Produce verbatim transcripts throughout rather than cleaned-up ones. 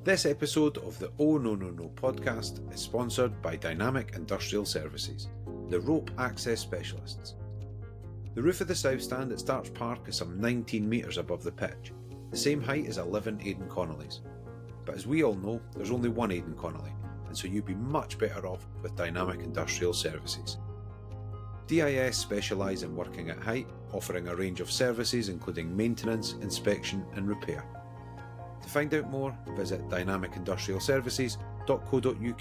This episode of the Oh No No No podcast is sponsored by Dynamic Industrial Services, the rope access specialists. The roof of the South Stand at Starch Park is some nineteen metres above the pitch, the same height as eleven Aidan Connolly's. But as we all know, there's only one Aidan Connolly, and so you'd be much better off with Dynamic Industrial Services. D I S specialise in working at height, offering a range of services including maintenance, inspection and repair. To find out more, visit dynamic industrial services dot co dot uk.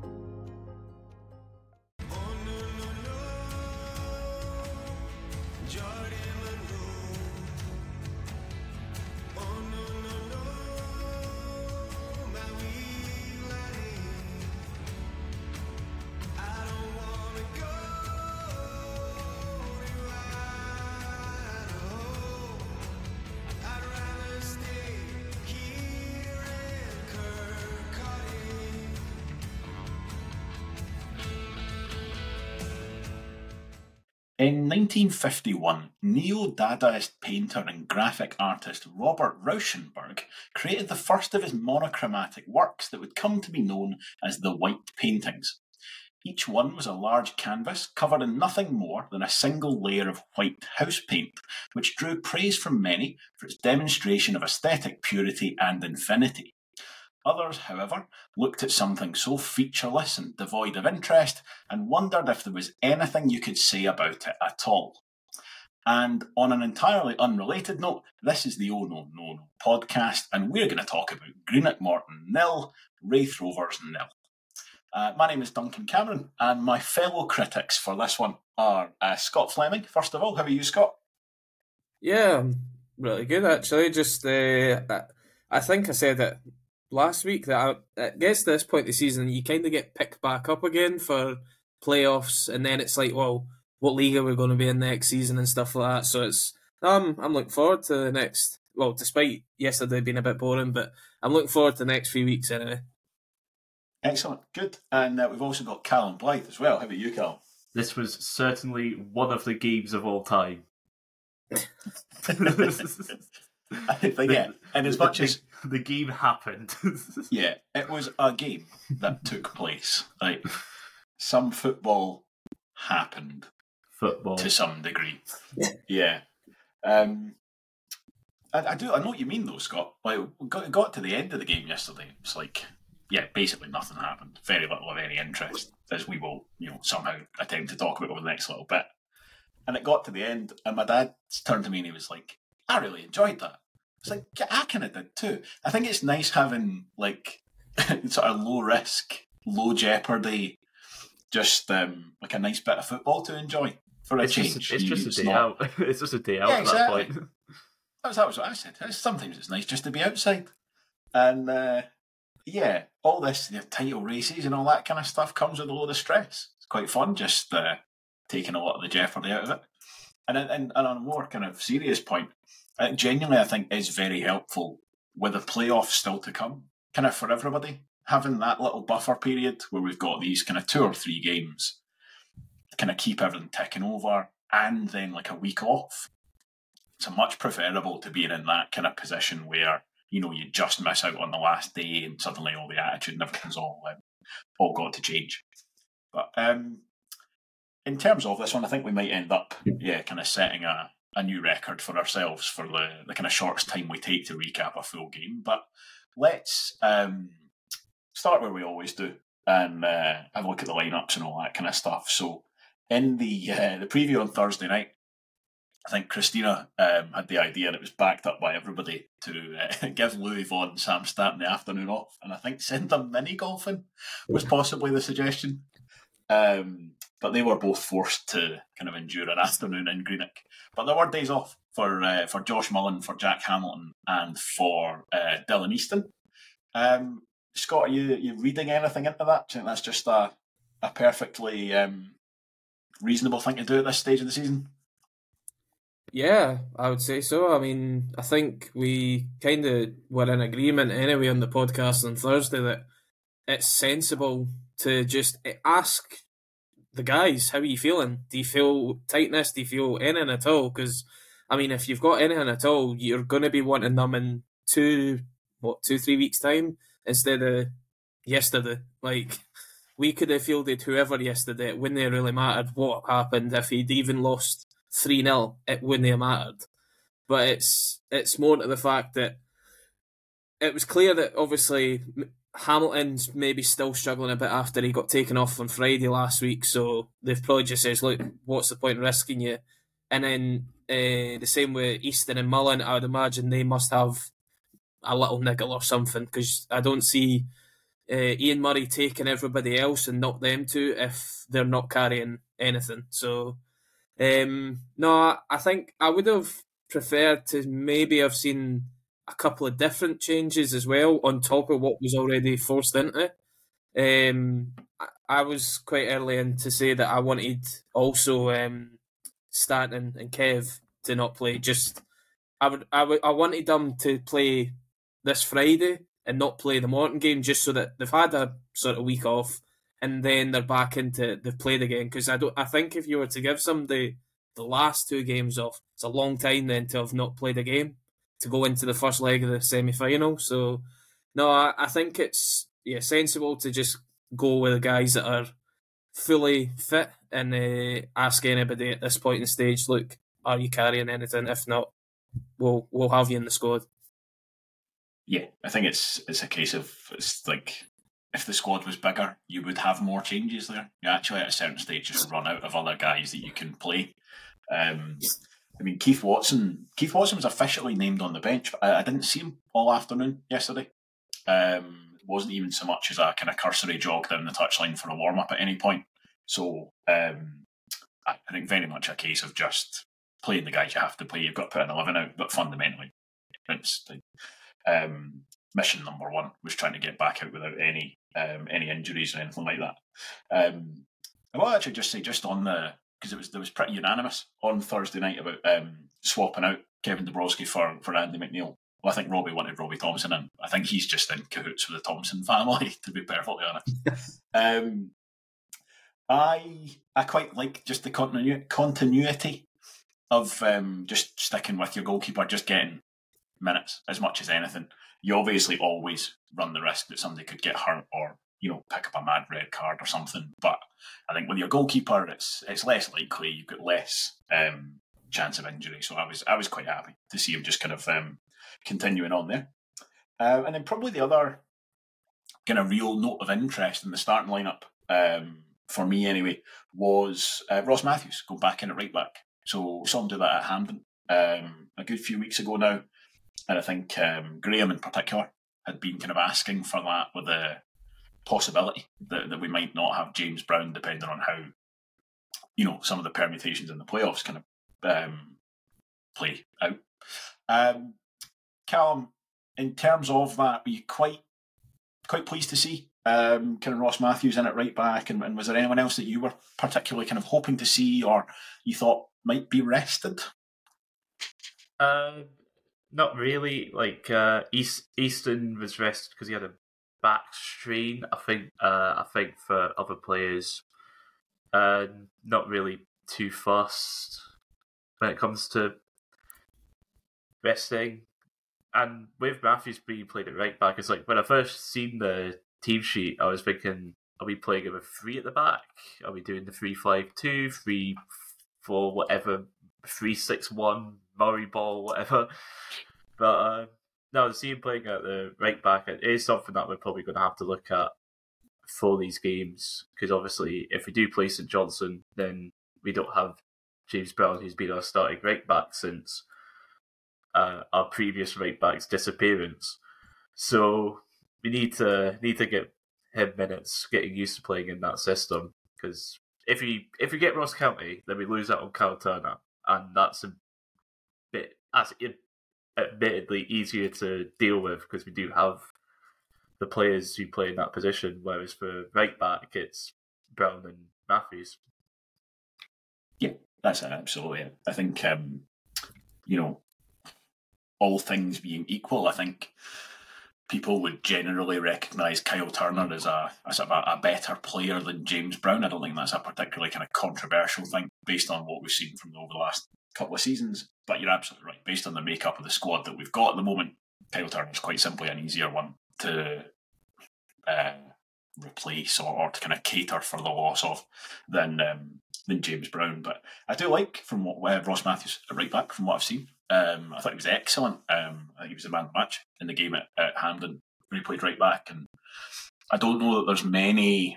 In nineteen fifty-one, neo-Dadaist painter and graphic artist Robert Rauschenberg created the first of his monochromatic works that would come to be known as the White Paintings. Each one was a large canvas covered in nothing more than a single layer of white house paint, which drew praise from many for its demonstration of aesthetic purity and infinity. Others, however, looked at something so featureless and devoid of interest and wondered if there was anything you could say about it at all. And on an entirely unrelated note, this is the Oh No No No podcast, and we're going to talk about Greenock Morton nil, Raith Rovers nil. Uh, my name is Duncan Cameron, and my fellow critics for this one are uh, Scott Fleming. First of all, how are you, Scott? Yeah, I'm really good, actually. Just, uh, I think I said it last week that I, it gets to this point of the season, you kind of get picked back up again for playoffs, and then it's like, well, what league are we going to be in next season and stuff like that. So it's um, I'm looking forward to the next, well, despite yesterday being a bit boring, but I'm looking forward to the next few weeks anyway. Excellent, good. And uh, we've also got Callum Blythe as well. How about you, Callum? This was certainly one of the games of all time. I think, yeah, and as much as the game happened, yeah, it was a game that took place. Like, some football happened, football to some degree. Yeah, um, I, I do. I know what you mean, though, Scott. Like, we got, got to the end of the game yesterday. It's like, yeah, basically nothing happened. Very little of any interest, as we will, you know, somehow attempt to talk about over the next little bit. And it got to the end, and my dad turned to me and he was like, I really enjoyed that. It's like, yeah, I kind of did too. I think it's nice having, like, sort of low risk, low jeopardy, just um, like a nice bit of football to enjoy for a it's change. Just, it's just it's a day not... out. It's just a day out yeah, at exactly. that point. That was, that was what I said. Sometimes it's nice just to be outside. And, uh, yeah, all this, you know, title races and all that kind of stuff comes with a load of stress. It's quite fun just uh, taking a lot of the jeopardy out of it. And, and, and on a more kind of serious point, it genuinely, I think, is very helpful with the playoffs still to come, kind of for everybody. Having that little buffer period where we've got these kind of two or three games to kind of keep everything ticking over and then like a week off. It's much preferable to being in that kind of position where, you know, you just miss out on the last day and suddenly all the attitude and everything's all, um, all got to change. But um, in terms of this one, I think we might end up, yeah, kind of setting a a new record for ourselves for the, the kind of shortest time we take to recap a full game. But let's um, start where we always do and uh, have a look at the lineups and all that kind of stuff. So in the uh, the preview on Thursday night, I think Christina um, had the idea, and it was backed up by everybody, to uh, give Louis Vaughan and Sam Stanton the afternoon off, and I think send them mini golfing was possibly the suggestion. Um, but they were both forced to kind of endure an afternoon in Greenock. But there were days off for uh, for Josh Mullen, for Jack Hamilton, and for uh, Dylan Easton. Um, Scott, are you, you reading anything into that? Do you think that's just a, a perfectly um, reasonable thing to do at this stage of the season? Yeah, I would say so. I mean, I think we kind of were in agreement anyway on the podcast on Thursday that it's sensible to just ask the guys, how are you feeling? Do you feel tightness? Do you feel anything at all? Because, I mean, if you've got anything at all, you're going to be wanting them in two, what, two, three weeks' time. instead of yesterday. Like, we could have fielded whoever yesterday. It wouldn't have really mattered what happened. If he'd even lost three nil, it wouldn't have mattered. But it's it's more to the fact that it was clear that obviously Hamilton's maybe still struggling a bit after he got taken off on Friday last week, so they've probably just said, look, what's the point of risking you? And then uh, the same with Easton and Mullen, I would imagine they must have a little niggle or something, because I don't see uh, Ian Murray taking everybody else and not them two if they're not carrying anything. So, um, no, I think I would have preferred to maybe have seen a couple of different changes as well on top of what was already forced into. Um, I, I was quite early in to say that I wanted also um, Stanton and Kev to not play. Just I would I would I wanted them to play this Friday and not play the Morton game, just so that they've had a sort of week off and then they're back into they've played again. Because I don't I think if you were to give somebody the last two games off, it's a long time then to have not played a game to go into the first leg of the semi-final. So, no, I, I think it's yeah sensible to just go with the guys that are fully fit and uh, ask anybody at this point in the stage, look, are you carrying anything? If not, we'll we'll have you in the squad. Yeah, I think it's it's a case of, it's like, if the squad was bigger, you would have more changes there. You actually, at a certain stage, just run out of other guys that you can play. Um, I mean, Keith Watson. Keith Watson was officially named on the bench, but I, I didn't see him all afternoon yesterday. Um, it wasn't even so much as a kind of cursory jog down the touchline for a warm up at any point. So um, I, I think very much a case of just playing the guys you have to play. You've got to put an eleven out, but fundamentally, it's like, um, mission number one was trying to get back out without any um, any injuries or anything like that. Um, I will actually just say, just on the, because it was there was pretty unanimous on Thursday night about um, swapping out Kevin Dabrowski for, for Andy McNeil. Well, I think Robbie wanted Robbie Thompson in. I think he's just in cahoots with the Thompson family, to be perfectly honest. um, I I quite like just the continu- continuity of um, just sticking with your goalkeeper, just getting minutes as much as anything. You obviously always run the risk that somebody could get hurt or, you know, pick up a mad red card or something. But I think with your goalkeeper, it's it's less likely. You've got less um, chance of injury. So I was I was quite happy to see him just kind of um, continuing on there. Uh, and then probably the other kind of real note of interest in the starting lineup, um, for me anyway, was uh, Ross Matthews going back in at right back. So we saw him do that at Hampden um, a good few weeks ago now. And I think um, Graham in particular had been kind of asking for that, with the possibility that, that we might not have James Brown, depending on how, you know, some of the permutations in the playoffs kind of um, play out. Um, Callum, in terms of that, were you quite quite pleased to see um, kind of Ross Matthews in at right back? And, and was there anyone else that you were particularly kind of hoping to see, or you thought might be rested? Uh, not really. Like uh, East Easton was rested because he had a back strain. I think. Uh, I think for other players, uh, not really too fussed when it comes to resting. And with Matthews being played at right back, it's like when I first seen the team sheet, I was thinking, are we playing it with three at the back? Are we doing the three five two, three four, whatever, three six one, Murray ball, whatever? But uh, no, to see him playing at the right back, it is something that we're probably going to have to look at for these games, because obviously if we do play St Johnstone, then we don't have James Brown, who's been our starting right back since uh, our previous right back's disappearance. So we need to need to get him minutes, getting used to playing in that system, because if we if we get Ross County, then we lose out on Kyle Turner, and that's a bit that's admittedly easier to deal with because we do have the players who play in that position. Whereas for right back, it's Brown and Matthews. Yeah, that's it, absolutely. I think um, you know, all things being equal, I think people would generally recognise Kyle Turner as a as a, a better player than James Brown. I don't think that's a particularly kind of controversial thing based on what we've seen from over the last couple of seasons. But you're absolutely right. Based on the makeup of the squad that we've got at the moment, Kyle Turner's quite simply an easier one to uh, replace or, or to kind of cater for the loss of than um, than James Brown. But I do like from what uh, Ross Matthews at right back from what I've seen. Um, I thought he was excellent. Um, I think he was the man of the match in the game at, at Hampden when he played right back. And I don't know that there's many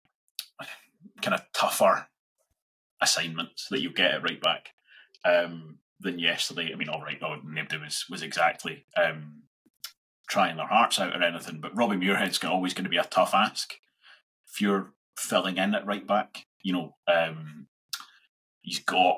kind of tougher assignments that you get at right back um, than yesterday. I mean, all right, no, nobody was was exactly um, trying their hearts out or anything, but Robbie Muirhead's always going to be a tough ask if you're filling in at right back. You know, um, he's got.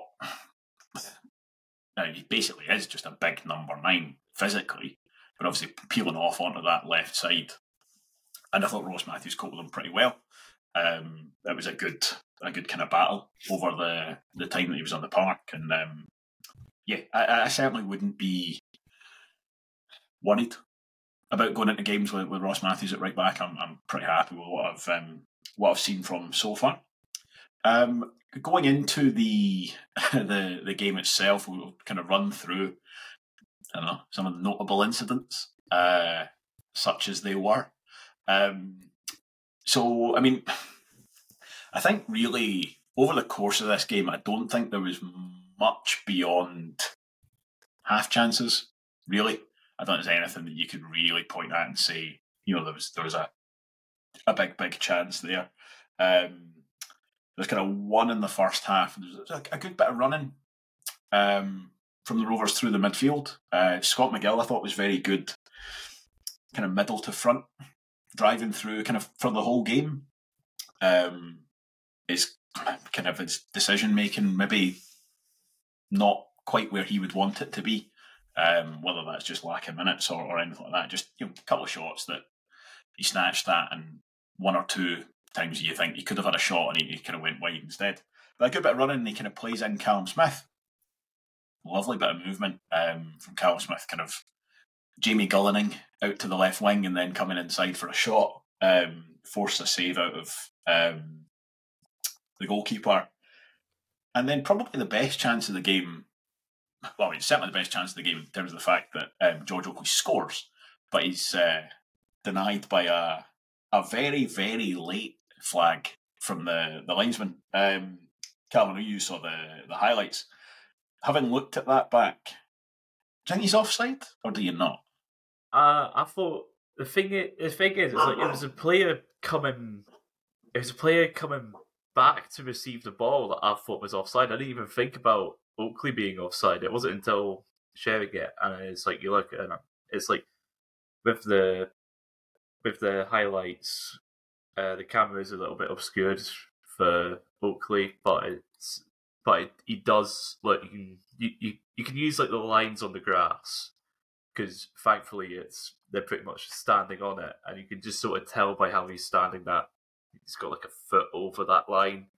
Now, he basically is just a big number nine physically, but obviously peeling off onto that left side. And I thought Ross Matthews coped with him pretty well. Um, it was a good, a good kind of battle over the, the time that he was on the park. And um, yeah, I, I certainly wouldn't be worried about going into games with, with Ross Matthews at right back. I'm, I'm pretty happy with what I've um, what I've seen from him so far. Um, going into the the the game itself, we'll kind of run through I don't know some of the notable incidents, uh, such as they were. Um, so, I mean, I think really over the course of this game, I don't think there was much beyond half chances. Really, I don't think there's anything that you could really point at and say, you know, there was there was a a big big chance there. Um, There's kind of one in the first half. There's a, a good bit of running um, from the Rovers through the midfield. Uh, Scott McGill, I thought, was very good, kind of middle to front, driving through kind of for the whole game. Um, his kind of his decision making maybe not quite where he would want it to be. Um, whether that's just lack of minutes or, or anything like that. Just you know, a couple of shots that he snatched at, and one or two times you think he could have had a shot and he, he kind of went wide instead. But a good bit of running, and he kind of plays in Callum Smith. Lovely bit of movement um, from Callum Smith, kind of Jamie Gullining out to the left wing and then coming inside for a shot. Um, forced a save out of um, the goalkeeper. And then probably the best chance of the game, well, I mean, certainly the best chance of the game in terms of the fact that um, George Oakley scores, but he's uh, denied by a a very, very late flag from the, the linesman. Um, Calvin, I know you saw the, the highlights. Having looked at that back, do you think he's offside or do you not? Uh, I thought the thing is, the thing is, it's like it was a player coming, it was a player coming back to receive the ball that I thought was offside. I didn't even think about Oakley being offside. It wasn't until sharing it, and it's like you look at it, it's like with the with the highlights, uh, the camera is a little bit obscured for Oakley, but it's but it, he does like you can you, you, you can use like the lines on the grass because thankfully it's they're pretty much standing on it, and you can just sort of tell by how he's standing that he's got like a foot over that line.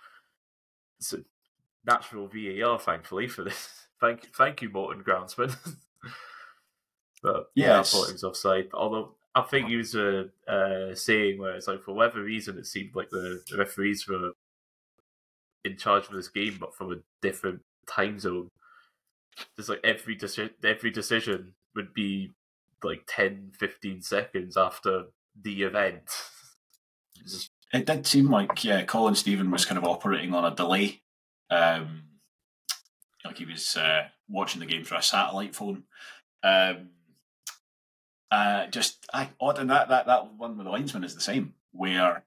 It's a natural V A R, thankfully, for this. Thank thank you, Morton Groundsman. But yeah, yes. I thought he was offside. Although I think he was uh, uh, saying where it's like for whatever reason it seemed like the, the referees were in charge of this game, but from a different time zone. Just like every deci- every decision would be like ten, fifteen seconds after the event. It did seem like yeah, Colin Stephen was kind of operating on a delay. Um, like he was uh, watching the game through a satellite phone. Um, uh, just I, odd, and that, that that one with the linesman is the same. Where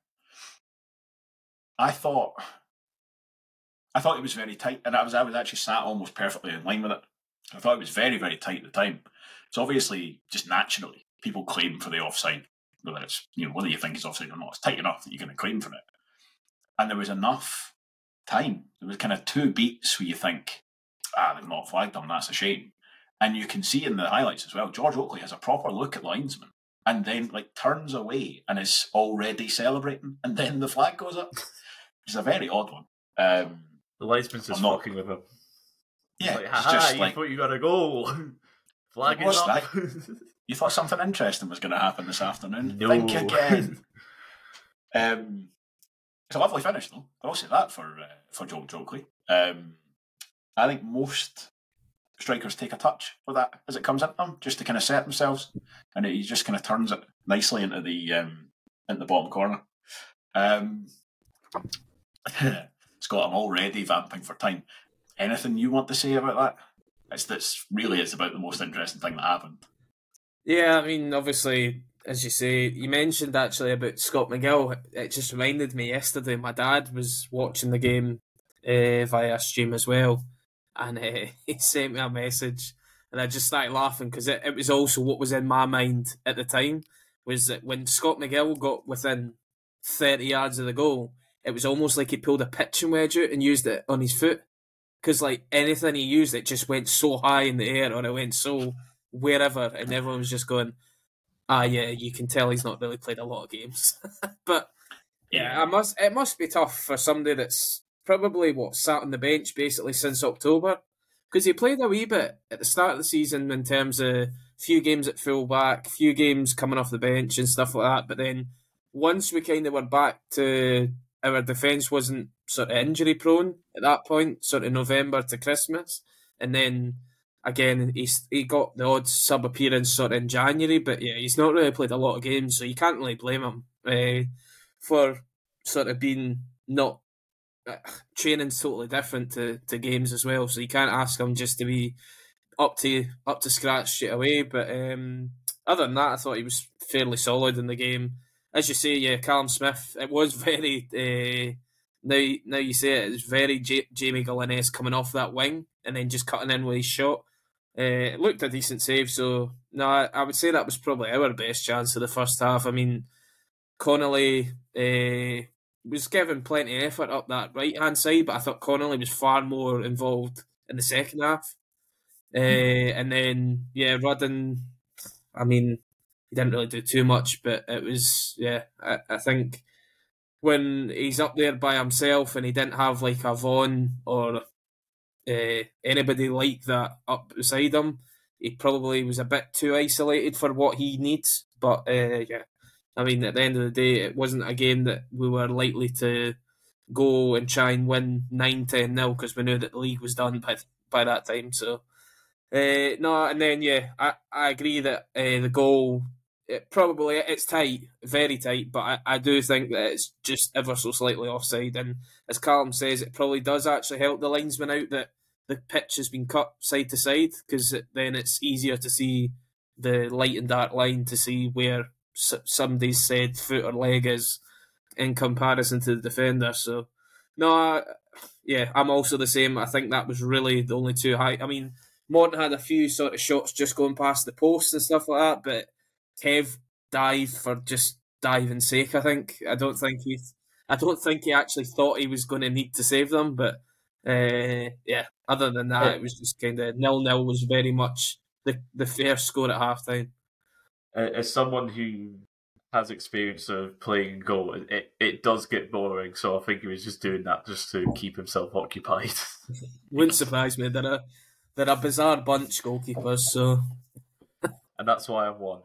I thought, I thought it was very tight, and I was I was actually sat almost perfectly in line with it. I thought it was very very tight at the time. So obviously, just naturally, people claim for the offside, whether it's you know whether you think it's offside or not. It's tight enough that you're going to claim for it, and there was enough time. There was kind of two beats where you think, ah, they've not flagged them. That's a shame. And you can see in the highlights as well, George Oakley has a proper look at the linesman and then like turns away and is already celebrating, and then the flag goes up. Which is a very odd one. Um, the linesman's just not, fucking with him. Yeah, like, haha, just you like, thought you got a goal. Flag is up. You thought something interesting was going to happen this afternoon. No. Think again. um, it's a lovely finish, though. I'll say that for uh, for George Oakley. Um, I think most strikers take a touch with that as it comes into them, just to kind of set themselves, and he just kind of turns it nicely into the um, in the bottom corner. Um, Scott, I'm already vamping for time. Anything you want to say about that? It's this really is about the most interesting thing that happened. Yeah, I mean, obviously, as you say, you mentioned actually about Scott McGill. It just reminded me yesterday. My dad was watching the game uh, via stream as well, and uh, he sent me a message, and I just started laughing because it, it was also what was in my mind at the time was that when Scott McGill got within thirty yards of the goal, it was almost like he pulled a pitching wedge out and used it on his foot. Because like anything he used, it just went so high in the air, or it went so wherever, and everyone was just going, "Ah, yeah, you can tell he's not really played a lot of games." But yeah, Yeah. I must. It must be tough for somebody that's probably what sat on the bench basically since October, because he played a wee bit at the start of the season in terms of few games at full back, few games coming off the bench and stuff like that. But then once we kind of were back to our defence wasn't sort of injury prone at that point, sort of November to Christmas, and then again he he got the odd sub appearance sort of in January, but yeah, he's not really played a lot of games, so you can't really blame him uh, for sort of being not uh, training's totally different to, to games as well, so you can't ask him just to be up to up to scratch straight away. But um, other than that, I thought he was fairly solid in the game. As you say, yeah, Callum Smith. It was very uh, now. Now you say it, it was very J- Jamie Gillin-esque coming off that wing and then just cutting in with his shot. Uh, it looked a decent save. So no, I, I would say that was probably our best chance of the first half. I mean, Connolly uh, was given plenty of effort up that right hand side, but I thought Connolly was far more involved in the second half. Uh, and then yeah, Rudden. I mean, he didn't really do too much, but it was, yeah, I, I think when he's up there by himself and he didn't have like a Vaughan or uh, anybody like that up beside him, he probably was a bit too isolated for what he needs. But uh, yeah, I mean, at the end of the day, it wasn't a game that we were likely to go and try and win nine ten nil because we knew that the league was done by, by that time. So, uh, no, and then, yeah, I, I agree that uh, the goal... It probably it's tight, very tight, but I, I do think that it's just ever so slightly offside. And as Callum says, it probably does actually help the linesman out that the pitch has been cut side to side, because then it's easier to see the light and dark line to see where somebody's said foot or leg is in comparison to the defender. So, no, I, yeah, I'm also the same. I think that was really the only two high. I mean, Morton had a few sort of shots just going past the post and stuff like that, but Kev dived for just diving's sake. I think I don't think he, I don't think he actually thought he was going to need to save them. But uh, yeah, other than that, it was just kind of nil nil was very much the the fair score at half time. As someone who has experience of playing goal, it it does get boring. So I think he was just doing that just to keep himself occupied. Wouldn't surprise me. They're a they're a bizarre bunch, goalkeepers. So, and that's why I've won.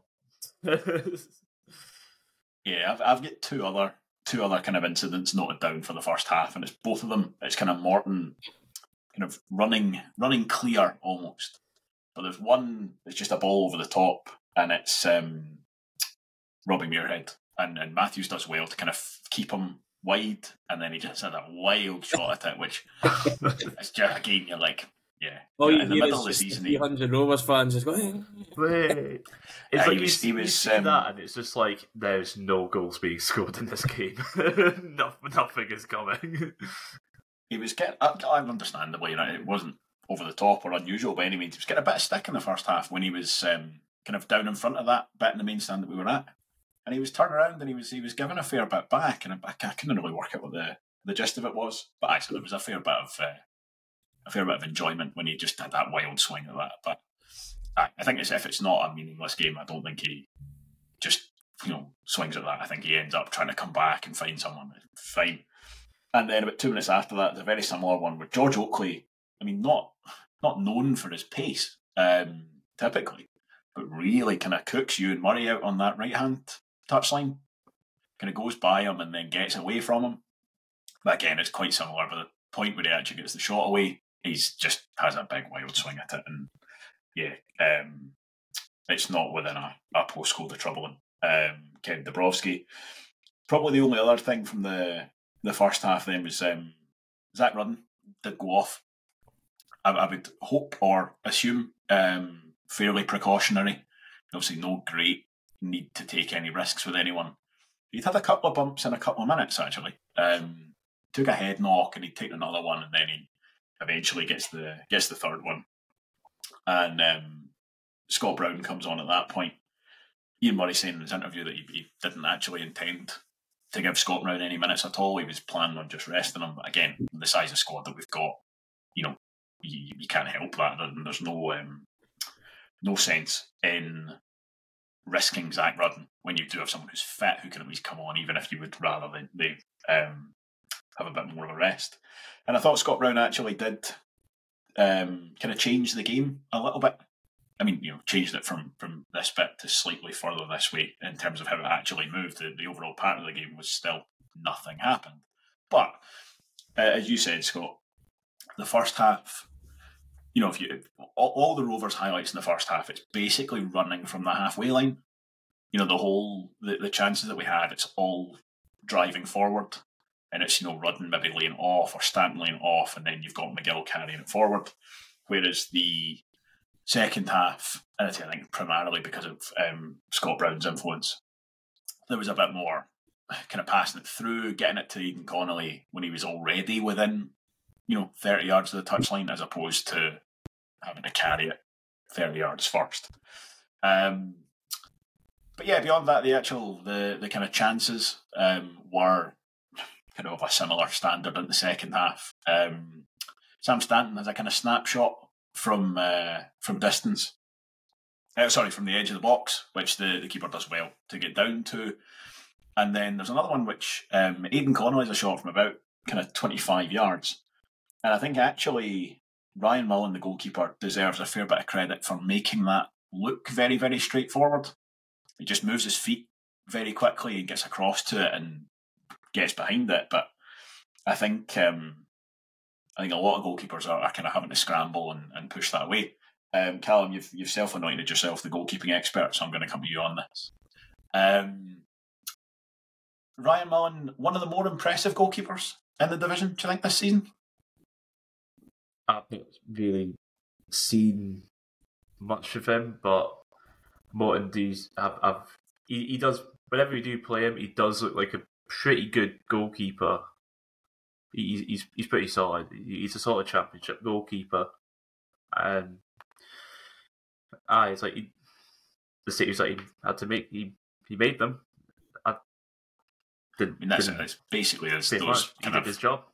Yeah, I've I've got two other two other kind of incidents noted down for the first half, and it's both of them. It's kind of Morton kind of running running clear almost. But there's one that's just a ball over the top, and it's um, Robbie Muirhead, and, and Matthews does well to kind of keep him wide, and then he just had a wild shot at it, which it's just again you're like. Yeah. All yeah, you in the hear middle is of the just season, three hundred Rovers fans just going. Wait. It's uh, like he was, you, he was, you see um, that, and it's just like there's no goals being scored in this game. no, nothing is coming. He was getting, uh, understandably, you know, it wasn't over the top or unusual by any means. He was getting a bit of stick in the first half when he was um, kind of down in front of that bit in the main stand that we were at, and he was turned around and he was he was given a fair bit back, and I, I couldn't really work out what the the gist of it was, but actually there was a fair bit of. Uh, A fair bit of enjoyment when he just had that wild swing at that. But I, I think it's, if it's not a meaningless game, I don't think he just you know swings at that. I think he ends up trying to come back and find someone. Fine. And then about two minutes after that, there's a very similar one with George Oakley. I mean, not not known for his pace um, typically, but really kind of cooks Ewan Murray out on that right hand touchline. Kind of goes by him and then gets away from him. But again, it's quite similar. But the point where he actually gets the shot away, he's just has a big wild swing at it, and yeah, um, it's not within a, a postcode of troubling. Um, Ken Dabrowski, probably the only other thing from the the first half then was um, Zach Rudden did go off. I, I would hope or assume um, fairly precautionary. Obviously, no great need to take any risks with anyone. He'd had a couple of bumps in a couple of minutes, actually. Um, took a head knock and he'd taken another one, and then he eventually gets the gets the third one. And um, Scott Brown comes on at that point. Ian Murray saying in his interview that he, he didn't actually intend to give Scott Brown any minutes at all. He was planning on just resting him. But again, the size of squad that we've got, you know, you, you can't help that. There's no um, no sense in risking Zach Rudden when you do have someone who's fit who can at least come on, even if you would rather they, they um, have a bit more of a rest. And I thought Scott Brown actually did um, kind of change the game a little bit. I mean, you know, changed it from, from this bit to slightly further this way in terms of how it actually moved. The, the overall pattern of the game was still nothing happened. But, uh, as you said, Scott, the first half, you know, if you all, all the Rovers highlights in the first half, it's basically running from the halfway line. You know, the whole, the, the chances that we had, it's all driving forward. And it's, you know, Rudden maybe laying off or Stanton laying off, and then you've got McGill carrying it forward. Whereas the second half, and I think primarily because of um, Scott Brown's influence, there was a bit more kind of passing it through, getting it to Aidan Connolly when he was already within, you know, thirty yards of the touchline, as opposed to having to carry it thirty yards first. Um, but yeah, beyond that, the actual, the, the kind of chances um, were kind of of a similar standard in the second half. Um, Sam Stanton has a kind of snapshot from uh, from distance. Uh, sorry, from the edge of the box, which the, the keeper does well to get down to. And then there's another one which um, Aidan Connolly has a shot from about kind of twenty-five yards. And I think actually Ryan Mullen, the goalkeeper, deserves a fair bit of credit for making that look very, very straightforward. He just moves his feet very quickly and gets across to it and gets behind it. But I think um, I think a lot of goalkeepers are, are kind of having to scramble and, and push that away. Um, Callum, you've, you've self-anointed yourself the goalkeeping expert, so I'm going to come to you on this. Um, Ryan Mullen, one of the more impressive goalkeepers in the division, do you think, this season? I haven't really seen much of him, but Morton does. I've, I've, he, he does, whenever we do play him, he does look like a pretty good goalkeeper. He, he's he's pretty solid. He's a solid championship goalkeeper, and ah, it's like he, the City's like he had to make he he made them. I didn't. I mean, that's didn't it. It's basically those, say those much. He kind did of, his job.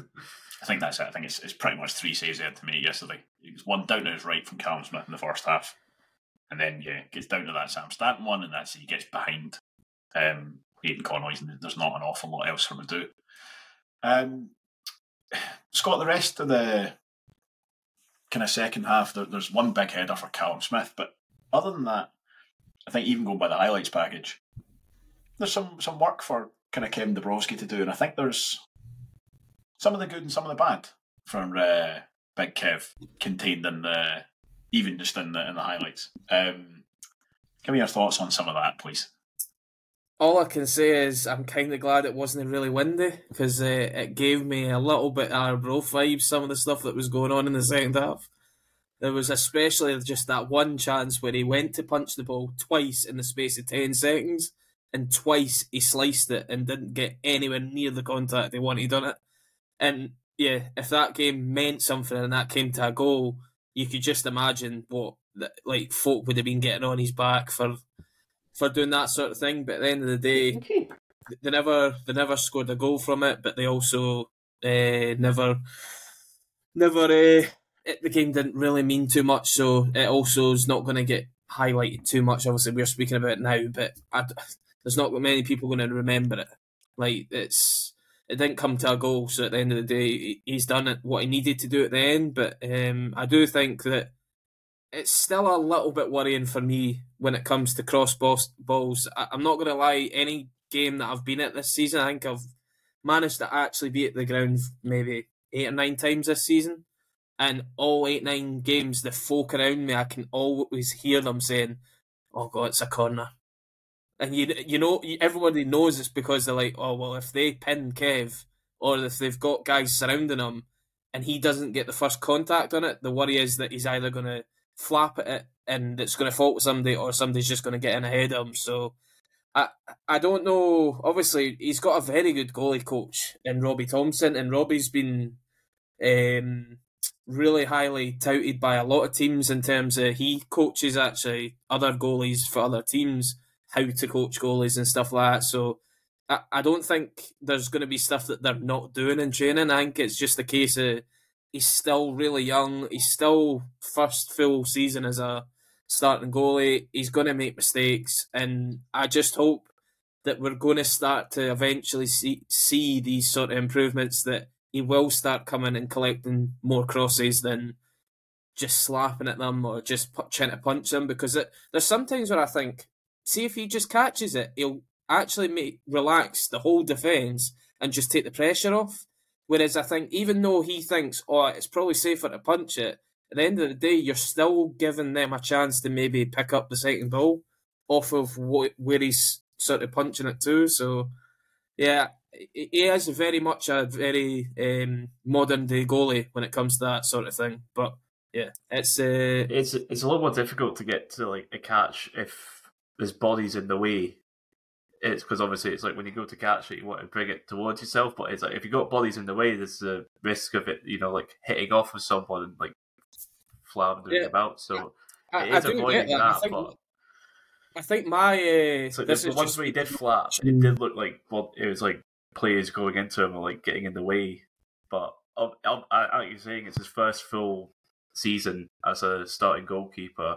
I think that's it. I think it's, it's pretty much three saves they had to make yesterday. It was one down to his right from Callum Smith in the first half, and then yeah, gets down to that Sam Stanton one, and that's he gets behind um, Aidan Connolly, and there's not an awful lot else for him to do. Um, Scott, the rest of the kind of second half, there, there's one big header for Callum Smith, but other than that, I think even going by the highlights package, there's some, some work for kind of Kevin Dabrowski to do, and I think there's some of the good and some of the bad from uh, Big Kev contained in the, even just in the in the highlights. Um, give me your thoughts on some of that, please. All I can say is I'm kind of glad it wasn't really windy, because uh, it gave me a little bit Arbroath vibes, some of the stuff that was going on in the second half. There was especially just that one chance where he went to punch the ball twice in the space of ten seconds, and twice he sliced it and didn't get anywhere near the contact he wanted on it. And yeah, if that game meant something and that came to a goal, you could just imagine what like folk would have been getting on his back for for doing that sort of thing. But at the end of the day, okay. they never they never scored a goal from it, but they also uh, never never uh, it, the game didn't really mean too much, so it also is not going to get highlighted too much. Obviously, we're speaking about it now, but I, there's not many people going to remember it. Like it's. It didn't come to a goal, so at the end of the day, he's done it what he needed to do at the end. But um, I do think that it's still a little bit worrying for me when it comes to cross balls. I'm not going to lie, any game that I've been at this season, I think I've managed to actually be at the ground maybe eight or nine times this season. And all eight, nine games, the folk around me, I can always hear them saying, "Oh God, it's a corner." And you you know everybody knows it's because they're like, oh well, if they pin Kev or if they've got guys surrounding him and he doesn't get the first contact on it, the worry is that he's either going to flap at it and it's going to fall to somebody or somebody's just going to get in ahead of him. So I I don't know. Obviously, he's got a very good goalie coach in Robbie Thompson, and Robbie's been um, really highly touted by a lot of teams in terms of he coaches actually other goalies for other teams, how to coach goalies and stuff like that. So I, I don't think there's going to be stuff that they're not doing in training. I think it's just a case of he's still really young. He's still first full season as a starting goalie. He's going to make mistakes, and I just hope that we're going to start to eventually see, see these sort of improvements, that he will start coming and collecting more crosses than just slapping at them or just trying to punch them, because it, there's sometimes where I think, see if he just catches it, he'll actually make relax the whole defence and just take the pressure off. Whereas I think even though he thinks, oh, it's probably safer to punch it, at the end of the day, you're still giving them a chance to maybe pick up the second ball off of what, where he's sort of punching it to. So, yeah, he is very much a very um, modern day goalie when it comes to that sort of thing. But yeah, it's uh... it's it's a lot more difficult to get to like a catch if his body's in the way. It's because obviously it's like when you go to catch it, you want to bring it towards yourself. But it's like if you got bodies in the way, there's a risk of it, you know, like hitting off with someone and like floundering yeah. about. So I, it is I do avoiding get that. that. I think, but I think my uh, so this the, is the ones just... where he did flap, it did look like well, it was like players going into him or like getting in the way. But I, I, I, like you're saying, it's his first full season as a starting goalkeeper.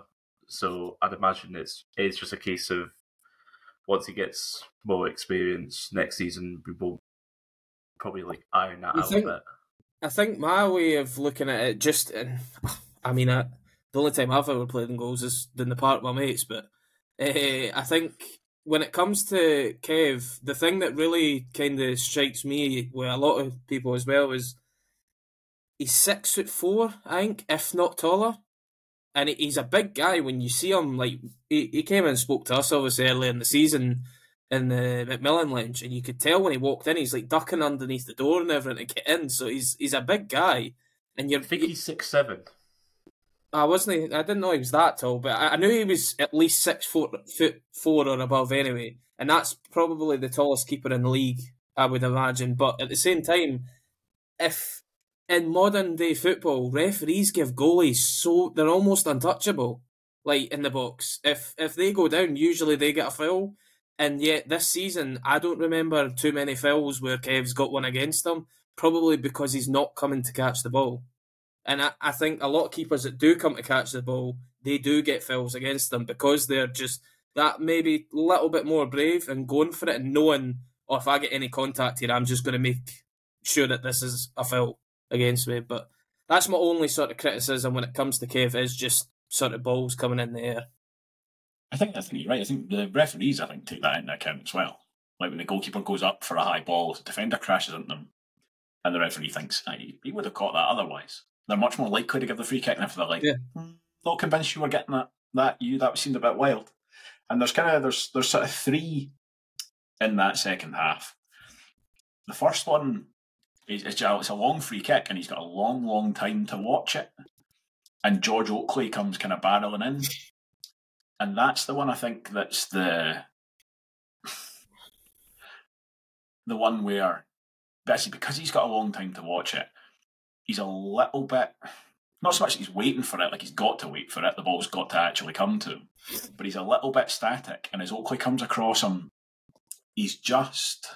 So I'd imagine it's it's just a case of once he gets more experience next season, we will probably like iron that I out think, a bit. I think my way of looking at it, just, and I mean, I, the only time I've ever played in goals is in the park with my mates, but uh, I think when it comes to Kev, the thing that really kind of strikes me with a lot of people as well is he's six foot four, I think, if not taller. And he's a big guy when you see him. Like he, he came and spoke to us obviously early in the season in the Macmillan Lounge, and you could tell when he walked in, he's like ducking underneath the door and everything to get in. So he's he's a big guy, and you're. I think he's six seven. I wasn't. I didn't know he was that tall, but I, I knew he was at least six foot, foot four or above anyway, and that's probably the tallest keeper in the league, I would imagine. But at the same time, if in modern day football, referees give goalies so they're almost untouchable, like in the box. If if they go down, usually they get a foul. And yet this season, I don't remember too many fouls where Kev's got one against him, probably because he's not coming to catch the ball. And I, I think a lot of keepers that do come to catch the ball, they do get fouls against them because they're just that maybe little bit more brave and going for it and knowing, oh, if I get any contact here, I'm just going to make sure that this is a foul against me. But that's my only sort of criticism when it comes to Kev, is just sort of balls coming in the air. I think I think you're right. I think the referees, I think, take that into account as well. Like when the goalkeeper goes up for a high ball, the defender crashes into them, and the referee thinks, hey, he would have caught that otherwise. They're much more likely to give the free kick than if they're like, yeah. not convinced you were getting that. That you that seemed a bit wild. And there's kind of there's there's sort of three in that second half. The first one is it's a long free kick, and he's got a long, long time to watch it. And George Oakley comes kind of barreling in. And that's the one I think that's the the one where basically because he's got a long time to watch it, he's a little bit, not so much that he's waiting for it, like he's got to wait for it, the ball's got to actually come to him, but he's a little bit static, and as Oakley comes across him, he's just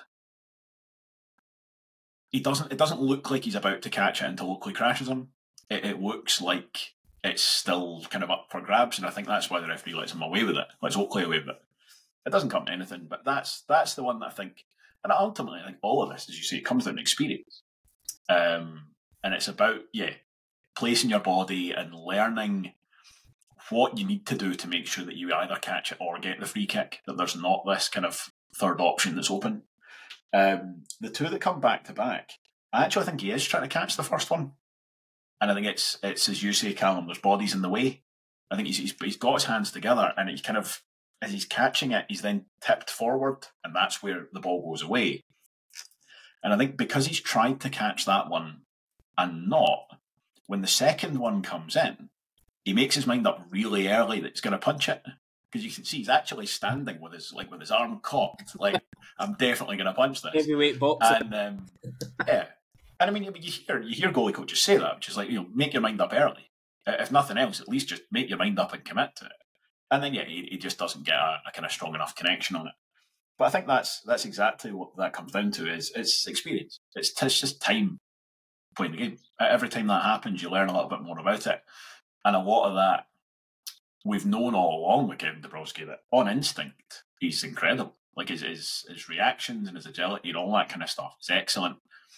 he doesn't it doesn't look like he's about to catch it until Oakley crashes him. It, it looks like it's still kind of up for grabs, and I think that's why the referee lets him away with it, lets Oakley away with it. It doesn't come to anything, but that's that's the one that I think, and ultimately I think all of this, as you say, it comes down to experience. Um, and it's about, yeah, placing your body and learning what you need to do to make sure that you either catch it or get the free kick, that there's not this kind of third option that's open. Um, the two that come back to back, I actually think he is trying to catch the first one. And I think it's, it's as you say, Callum, there's bodies in the way. I think he's, he's he's got his hands together, and he kind of, as he's catching it, he's then tipped forward, and that's where the ball goes away. And I think because he's tried to catch that one and not, when the second one comes in, he makes his mind up really early that he's going to punch it. Because you can see he's actually standing with his like with his arm cocked, like I'm definitely going to punch this. Heavyweight boxing. And um, yeah, and I mean, you hear you hear goalie coaches say that, which is like, you know, make your mind up early. If nothing else, at least just make your mind up and commit to it. And then yeah, he, he just doesn't get a, a kind of strong enough connection on it. But I think that's that's exactly what that comes down to is it's experience. It's, it's just time playing the game. Every time that happens, you learn a little bit more about it, and a lot of that. We've known all along with Kevin Dabrowski that on instinct, he's incredible. Like his, his his reactions and his agility and all that kind of stuff is excellent.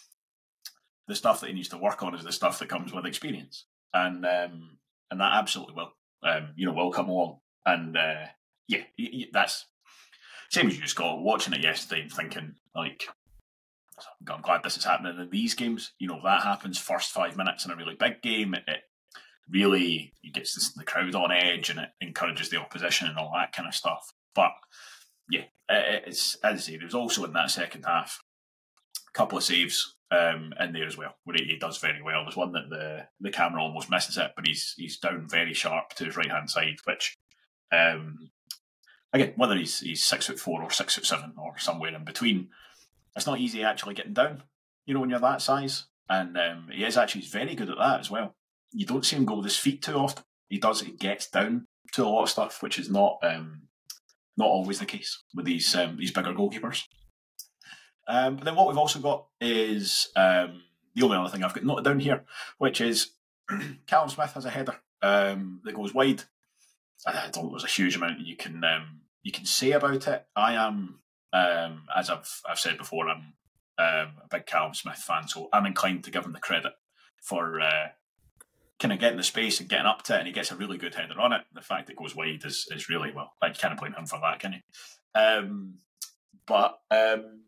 The stuff that he needs to work on is the stuff that comes with experience. And um, and that absolutely will. Um, you know, will come along. And uh, yeah, that's same as you, Scott, watching it yesterday and thinking, like, I'm glad this is happening in these games. You know, that happens first five minutes in a really big game. It, it really it gets this, the crowd on edge, and it encourages the opposition and all that kind of stuff. But yeah, it, it's as I say, there's also in that second half a couple of saves um, in there as well, where he, he does very well. There's one that the the camera almost misses it, but he's he's down very sharp to his right hand side, which um, again, whether he's he's six foot four or six foot seven or somewhere in between, it's not easy actually getting down. You know, when you're that size, and um, he is actually he's very good at that as well. You don't see him go with his feet too often. He does. He gets down to a lot of stuff, which is not um, not always the case with these um, these bigger goalkeepers. Um, but then what we've also got is um, the only other thing I've got noted down here, which is Callum Smith has a header um, that goes wide. I don't think there's a huge amount you can um, you can say about it. I am, um, as I've I've said before, I'm um, a big Callum Smith fan, so I'm inclined to give him the credit for. Uh, kind of getting the space and getting up to it, and he gets a really good header on it. The fact it goes wide is, is really, well, like, you can't blame him for that, can you? Um, but um,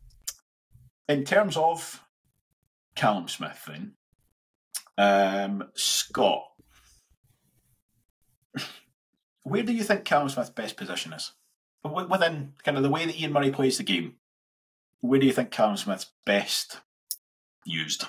in terms of Callum Smith, then, um, Scott, where do you think Callum Smith's best position is? Within kind of the way that Ian Murray plays the game, where do you think Callum Smith's best used?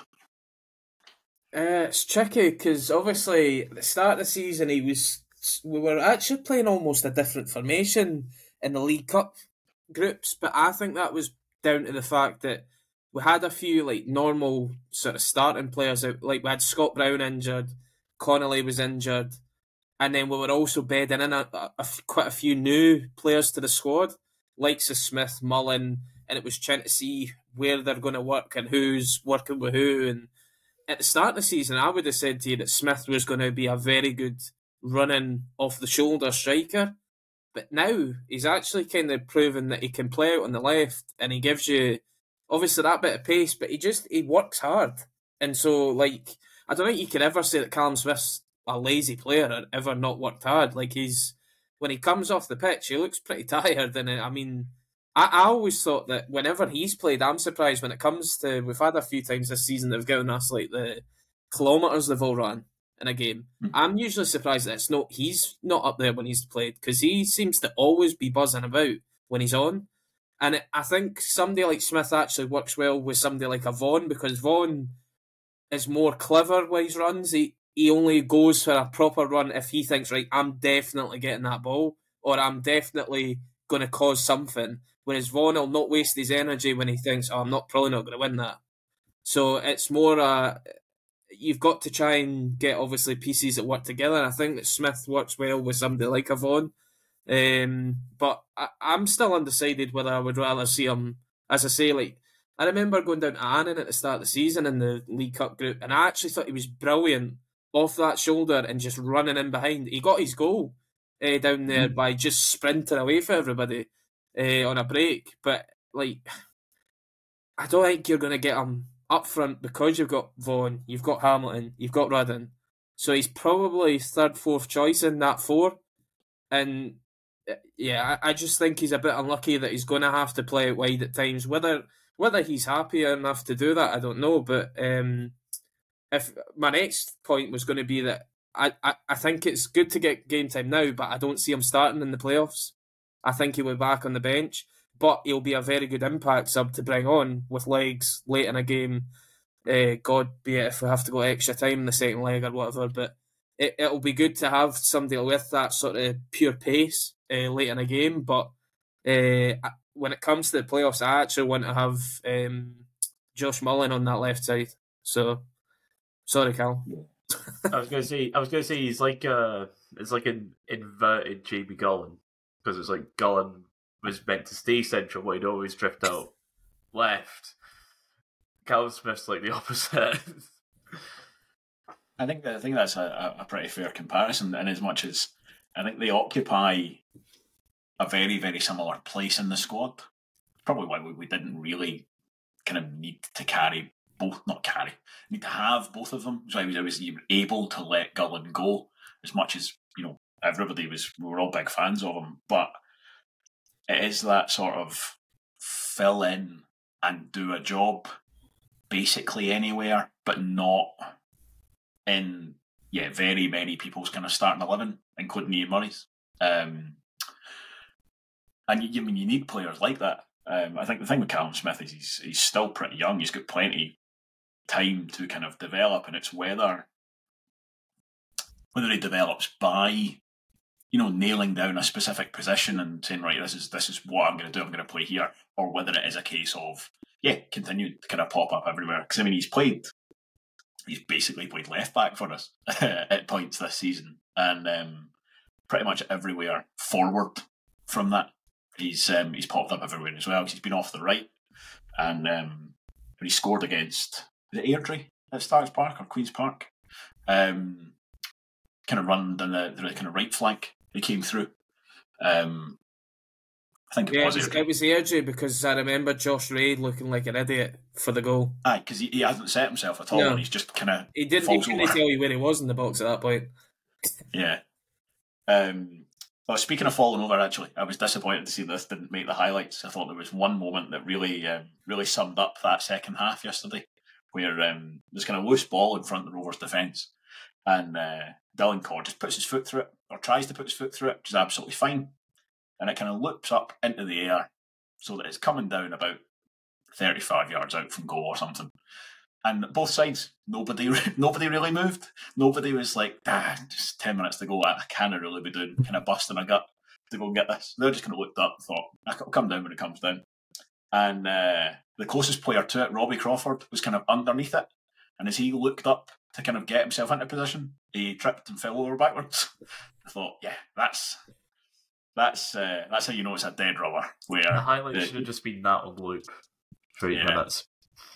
Uh, it's tricky because obviously at the start of the season he was we were actually playing almost a different formation in the League Cup groups, but I think that was down to the fact that we had a few like normal sort of starting players out. Like we had Scott Brown injured, Connolly was injured, and then we were also bedding in a, a, a, quite a few new players to the squad, likes of Smith, Mullen, and it was trying to see where they're going to work and who's working with who. And at the start of the season, I would have said to you that Smith was going to be a very good running off the shoulder striker. But now he's actually kind of proven that he can play out on the left, and he gives you obviously that bit of pace, but he just he works hard. And so, like, I don't think you can ever say that Callum Smith's a lazy player or ever not worked hard. Like, he's when he comes off the pitch, he looks pretty tired. And I mean, I, I always thought that whenever he's played, I'm surprised when it comes to, we've had a few times this season that have given us like the kilometres they've all run in a game. Mm-hmm. I'm usually surprised that it's not, he's not up there when he's played, because he seems to always be buzzing about when he's on. And it, I think somebody like Smith actually works well with somebody like a Vaughan, because Vaughan is more clever when he runs. He, he only goes for a proper run if he thinks, right, I'm definitely getting that ball, or I'm definitely going to cause something. Whereas Vaughan will not waste his energy when he thinks, oh, I'm not probably not going to win that. So it's more, uh, you've got to try and get, obviously, pieces that work together. And I think that Smith works well with somebody like a Vaughan. Um, but I, I'm still undecided whether I would rather see him, as I say, like, I remember going down to Annan at the start of the season in the League Cup group, and I actually thought he was brilliant off that shoulder and just running in behind. He got his goal uh, down there mm. by just sprinting away for everybody. Uh, on a break, but like I don't think you're going to get him up front because you've got Vaughan, you've got Hamilton, you've got Rudden, so he's probably third, fourth choice in that four. And yeah, I, I just think he's a bit unlucky that he's going to have to play it wide at times. Whether whether he's happy enough to do that, I don't know. But um, if my next point was going to be that I, I, I think it's good to get game time now, but I don't see him starting in the playoffs. I think he'll be back on the bench, but he'll be a very good impact sub to bring on with legs late in a game. Uh, God be it if we have to go extra time in the second leg or whatever, but it, it'll be good to have somebody with that sort of pure pace uh, late in a game. But uh, when it comes to the playoffs, I actually want to have um, Josh Mullen on that left side. So, sorry, Cal. I was gonna say, I was gonna say he's like uh it's like an inverted Jamie Gullen, because it's like Gullen was meant to stay central, but he'd always drift out left. Callum Smith's like the opposite. I think I think that's a, a pretty fair comparison, in as much as I think they occupy a very, very similar place in the squad. Probably why we, we didn't really kind of need to carry both, not carry, need to have both of them. So I was, I was able to let Gullen go, as much as, you know, everybody was, we were all big fans of him. But it is that sort of fill in and do a job basically anywhere, but not in, yeah, very many people's kind of starting eleven, including Ian Murray's. Um, and you, I mean, you need players like that. Um, I think the thing with Callum Smith is he's he's still pretty young. He's got plenty time to kind of develop, and it's whether whether he develops by, you know, nailing down a specific position and saying, right, this is this is what I'm going to do. I'm going to play here, or whether it is a case of, yeah, continue to kind of pop up everywhere. Because I mean, he's played, he's basically played left back for us at points this season, and um, pretty much everywhere forward from that. He's um, he's popped up everywhere as well, because he's been off the right, and um, when he scored against, was it Airdrie at Starks Park or Queen's Park, um, kind of run down the, the kind of right flank. He came through. Um, I think it yeah, was it was, Airdrie. it was Airdrie, because I remember Josh Reid looking like an idiot for the goal. Aye, because he, he hasn't set himself at all, No. and he's just kind of He didn't he falls couldn't over. tell you where he was in the box at that point. Yeah. Um, well, speaking of falling over, actually, I was disappointed to see this didn't make the highlights. I thought there was one moment that really, um, really summed up that second half yesterday, where um, there's kind of loose ball in front of the Rovers' defence, and uh, Dylan Corr just puts his foot through it, or tries to put his foot through it, which is absolutely fine, and it kind of loops up into the air so that it's coming down about thirty-five yards out from goal or something. And both sides, nobody nobody really moved. Nobody was like, ah, just ten minutes to go. I can't really be doing kind of busting a gut to go and get this. They're just kind of looked up and thought, it'll come down when it comes down. And uh, the closest player to it, Robbie Crawford, was kind of underneath it. And as he looked up to kind of get himself into position, he tripped and fell over backwards. I thought, yeah, that's that's uh, that's how you know it's a dead rubber. Where The highlight the- should have just been that on loop for eight Yeah. minutes.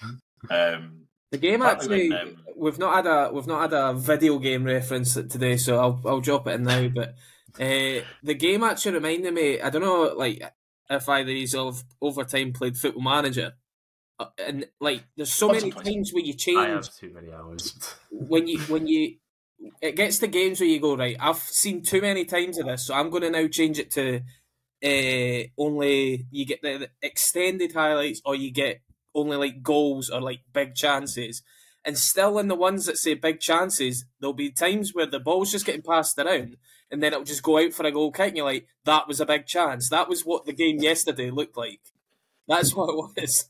um, The game Partly actually, when, um, we've not had a we've not had a video game reference today, so I'll I'll drop it in now. But uh, the game actually reminded me. I don't know, like if either he's of overtime played Football Manager, uh, and like there's so Once many or twice. times where you I change have too many hours. when you when you it gets to games where you go, right, I've seen too many times of this, so I'm going to now change it to uh, only you get the, the extended highlights, or you get only like goals or like big chances. And still in the ones that say big chances, there'll be times where the ball's just getting passed around and then it'll just go out for a goal kick and you're like, that was a big chance. That was what the game yesterday looked like. That's what it was.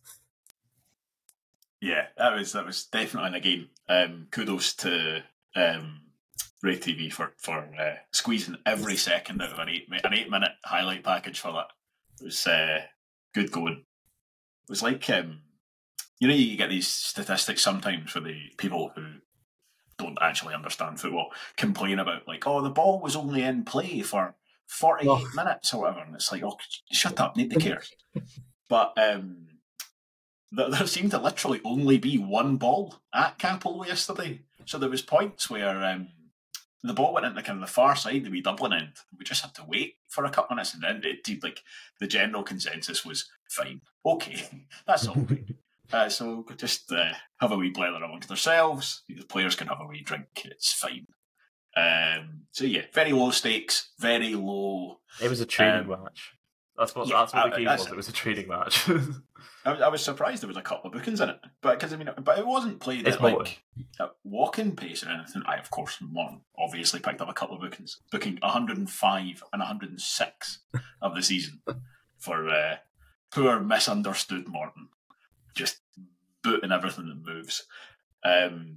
Yeah, that was that was definitely, and again, um, kudos to um, Ray T V for for uh, squeezing every second out of an eight an eight minute highlight package for that. It was uh, good going. It was like um, you know, you get these statistics sometimes for the people who don't actually understand football complain about, like, oh, the ball was only in play for forty-eight Oh. minutes or whatever, and it's like, oh, shut up, nobody cares. But um, there, there seemed to literally only be one ball at Capel yesterday. So there was points where um, the ball went into kind of the far side, the wee Dublin end. We just had to wait for a couple minutes, and then it seemed like the general consensus was fine. Okay, that's all right. Uh, so just uh, have a wee blather amongst ourselves. The players can have a wee drink. It's fine. Um, so yeah, very low stakes, very low. It was a training Um, match. That's what Yeah, that's what I- the game that's was. it. It was a training match. I, was- I was surprised there was a couple of bookings in it, but because I mean, but it wasn't played It's at Morton. like at walking pace or anything. I of course Morton obviously picked up a couple of bookings, booking one hundred five and one hundred six of the season for uh, poor misunderstood Morton, just booting everything that moves. Um,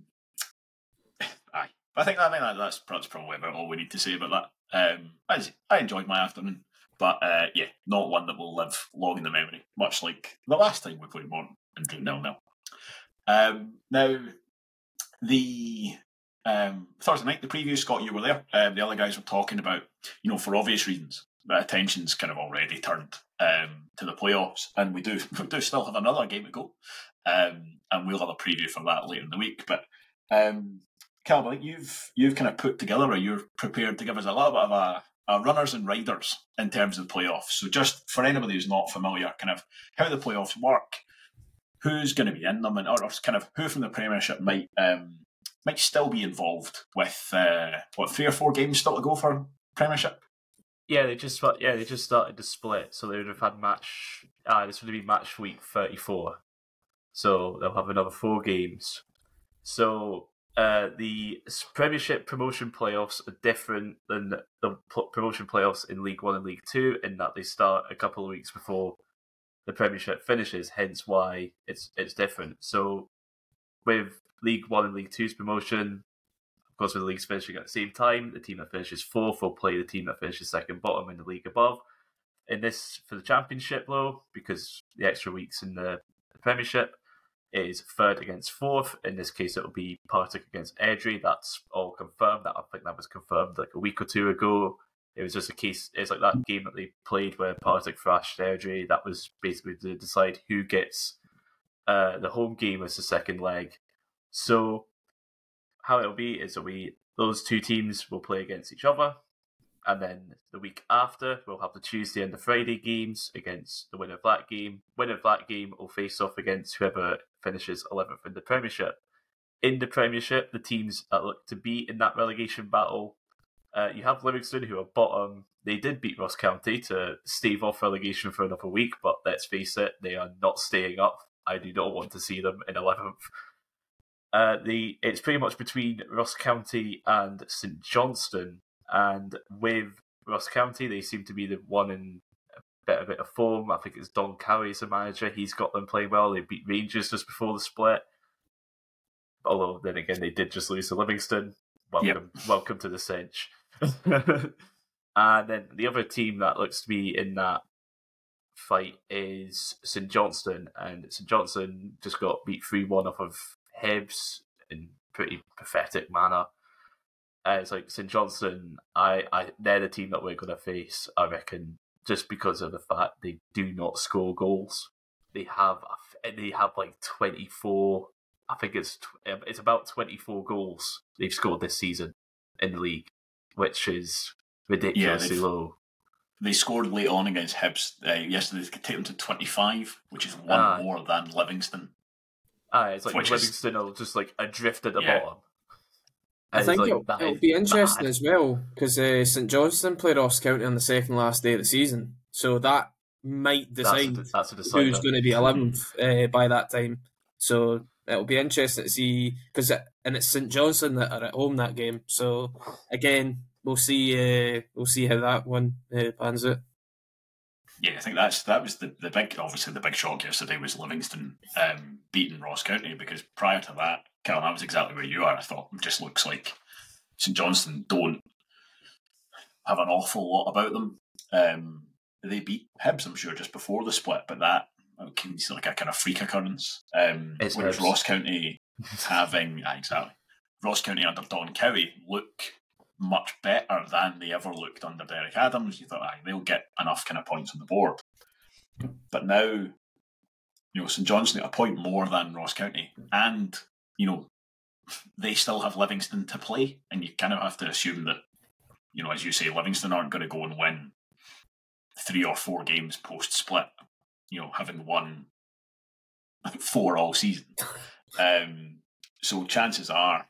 aye, I think I think that, that's that's probably about all we need to say about that. Um, I I enjoyed my afternoon. But uh, yeah, not one that will live long in the memory, much like the last time we played Morton and drew nil nil. Um, now, the um, Thursday night, the preview, Scott, you were there. Um, the other guys were talking about, you know, for obvious reasons, that attention's kind of already turned um, to the playoffs, and we do we do still have another game to go, um, and we'll have a preview for that later in the week. But um, Cal, I think you've you've kind of put together, or you're prepared to give us a little bit of a Uh, runners and riders in terms of the playoffs. So just for anybody who's not familiar, kind of how the playoffs work, who's going to be in them, and or kind of who from the Premiership might um, might still be involved with uh, what three or four games still to go for Premiership. Yeah, they just yeah they just started to split, so they would have had match. Ah, this would be match week thirty-four, so they'll have another four games. So uh, the Premiership promotion playoffs are different than the promotion playoffs in League One and League Two, in that they start a couple of weeks before the Premiership finishes. Hence, why it's it's different. So with League One and League Two's promotion, of course, with the leagues finishing at the same time, the team that finishes fourth will play the team that finishes second bottom in the league above. In this, for the Championship, though, because the extra weeks in the, the Premiership, it is third against fourth. In this case, it will be Partick against Airdrie. That's all confirmed. That I think that was confirmed like a week or two ago. It was just a case. It's like that game that they played where Partick thrashed Airdrie. That was basically to decide who gets uh, the home game as the second leg. So how it'll be is that we those two teams will play against each other, and then the week after we'll have the Tuesday and the Friday games against the winner of that game. Winner of that game will face off against whoever finishes eleventh in the Premiership. In the Premiership, the teams that look to be in that relegation battle, uh, you have Livingston, who are bottom. They did beat Ross County to stave off relegation for another week, but let's face it, they are not staying up. I do not want to see them in eleventh. Uh, the it's pretty much between Ross County and St Johnstone, and with Ross County, they seem to be the one in a bit, a bit of form. I think it's Don Cowie the manager. He's got them playing well. They beat Rangers just before the split. Although, then again, they did just lose to Livingston. Welcome, yep. welcome to the cinch. And then the other team that looks to be in that fight is St Johnstone, and St Johnstone just got beat three one off of Hibs in pretty pathetic manner. Uh, it's like St Johnstone, I, I, they're the team that we're going to face, I reckon, just because of the fact they do not score goals. They have, they have like twenty-four. I think it's it's about twenty-four goals they've scored this season in the league, which is ridiculously yeah, low. They scored late on against Hibs uh, yesterday. They could take them to twenty-five, which is one uh, more than Livingston. Ah, it's like Livingston is, are just like adrift at the yeah. bottom. I think like, it'll, it'll be interesting bad. as well, because uh, St Johnstone play Ross County on the second last day of the season, so that might decide that's a, that's a who's going to be eleventh uh, by that time. So it'll be interesting to see, because it, and it's St Johnstone that are at home that game. So again, we'll see. Uh, we'll see how that one uh, pans out. Yeah, I think that's that was the, the big obviously the big shock yesterday was Livingston um, beating Ross County, because prior to that, Callum, that was exactly where you are. I thought it just looks like St Johnstone don't have an awful lot about them. Um, they beat Hibs, I'm sure, just before the split, but that seems like a kind of freak occurrence. Um, whereas Hibs. Ross County having ah, exactly Ross County under Don Cowie look much better than they ever looked under Derek Adams. You thought, aye, they'll get enough kind of points on the board. But now, you know, St Johnstone at a point more than Ross County, and, you know, they still have Livingston to play, and you kind of have to assume that, you know, as you say, Livingston aren't going to go and win three or four games post-split, you know, having won four all season. Um, so chances are,